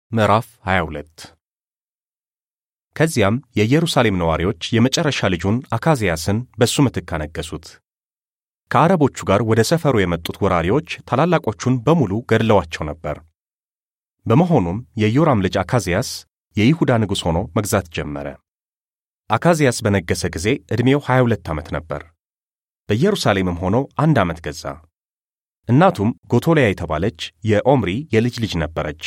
ምዕራፍ 22 ከዚያም የኢየሩሳሌም ነዋሪዎች የመጨረሻ ልጁን አካዝያስን በሱ ምትክ አነገሱት። ከአረቦቹ ጋር ወደ ሰፈሩ የመጡት ወራሪዎች ታላላቆቹን በሙሉ ገድለዋቸው ነበር። በመሆኑም የኢዮራም ልጅ አካዝያስ የይሁዳ ንጉሥ ሆኖ መግዛት ጀመረ። አካዝያስ በነገሰ ጊዜ ዕድሜው 22 ዓመት ነበር። በኢየሩሳሌምም ሆኖ 1 ዓመት ገዛ። እናቱም ጎቶልያ የተባለች የኦምሪ የልጅ ልጅ ነበረች።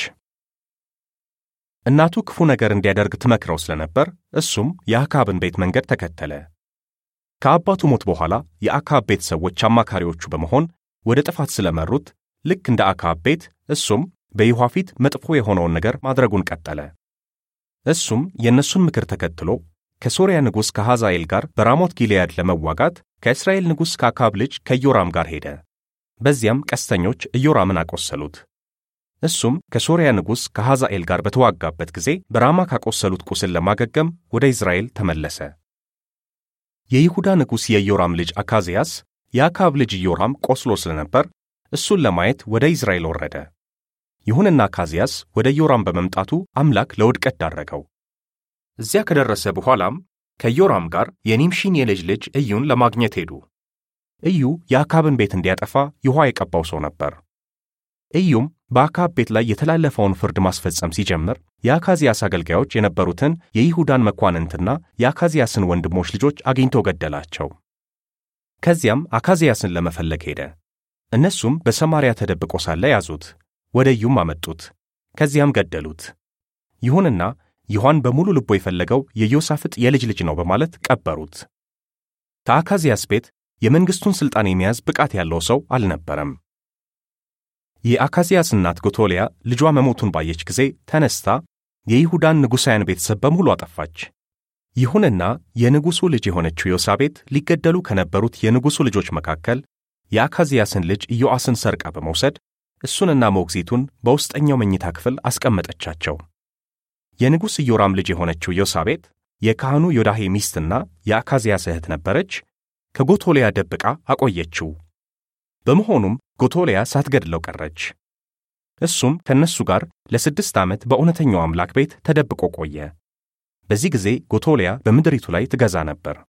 እናቱ ክፉ ነገር እንዲያደርግ ትመክረው ስለነበር እሱም የአካብን ቤት መንገድ ተከተለ። ከአባቱ ሞት በኋላ የአካብ ቤት ሰዎች አማካሪዎቹ በመሆን ወደ ጥፋት ስለመሩት ልክ እንደ አካብ ቤት እሱም በይሖዋ ፊት መጥፎ የሆነውን ነገር ማድረጉን ቀጠለ። እሱም የእነሱን ምክር ተከትሎ ከሶርያ ንጉሥ ከሐዛኤል ጋር በራሞት ጊልያድ ለመዋጋት ከእስራኤል ንጉሥ ከአካብ ልጅ ከኢዮራም ጋር ሄደ። በዚያም ቀስተኞች ኢዮራምን አቆሰሉት። እሱም ከሶርያ ንጉሥ ከሐዛኤል ጋር በተዋጋበት ጊዜ በራማ ካቆሰሉት ቁስል ለማገገም ወደ ኢዝራኤል ተመለሰ። የይሁዳ ንጉሥ የኢዮራም ልጅ አካዝያስ የአካብ ልጅ ኢዮራም ቆስሎ ስለነበር እሱን ለማየት ወደ ኢዝራኤል ወረደ። ይሁንና አካዝያስ ወደ ኢዮራም በመምጣቱ አምላክ ለውድቀት ዳረገው። እዚያ ከደረሰ በኋላም ከኢዮራም ጋር የኒምሺን የልጅ ልጅ ኢዩን ለማግኘት ሄዱ። ኢዩ የአካብን ቤት እንዲያጠፋ ይሖዋ የቀባው ሰው ነበር። ኢዩም በአካብ ቤት ላይ የተላለፈውን ፍርድ ማስፈጸም ሲጀምር የአካዝያስ አገልጋዮች የነበሩትን የይሁዳን መኳንንትና የአካዝያስን ወንድሞች ልጆች አግኝቶ ገደላቸው። ከዚያም አካዝያስን ለመፈለግ ሄደ። እነሱም በሰማርያ ተደብቆ ሳለ ያዙት፣ ወደ ኢዩም አመጡት፣ ከዚያም ገደሉት። ይሁንና ይሖዋን በሙሉ ልቦ የፈለገው የዮሳፍጥ የልጅ ልጅ ነው በማለት ቀበሩት። ከአካዝያስ ቤት የመንግሥቱን ሥልጣን የሚያዝ ብቃት ያለው ሰው አልነበረም። የአካዝያስ እናት ጎቶልያ ልጇ መሞቱን ባየች ጊዜ ተነስታ የይሁዳን ንጉሣውያን ቤተሰብ በሙሉ አጠፋች። ይሁንና የንጉሡ ልጅ የሆነችው ዮሳቤት ሊገደሉ ከነበሩት የንጉሡ ልጆች መካከል የአካዝያስን ልጅ ኢዮአስን ሰርቃ በመውሰድ እሱንና ሞግዚቱን በውስጠኛው መኝታ ክፍል አስቀመጠቻቸው። የንጉሥ ኢዮራም ልጅ የሆነችው ዮሳቤት የካህኑ ዮዳሄ ሚስትና የአካዝያስ እህት ነበረች። ከጎቶልያ ደብቃ አቆየችው። በመሆኑም ጎቶልያ ሳትገድለው ቀረች። እሱም ከነሱ ጋር ለ6 ዓመት በእውነተኛው አምላክ ቤት ተደብቆ ቆየ። በዚህ ጊዜ ጎቶልያ በምድሪቱ ላይ ትገዛ ነበር።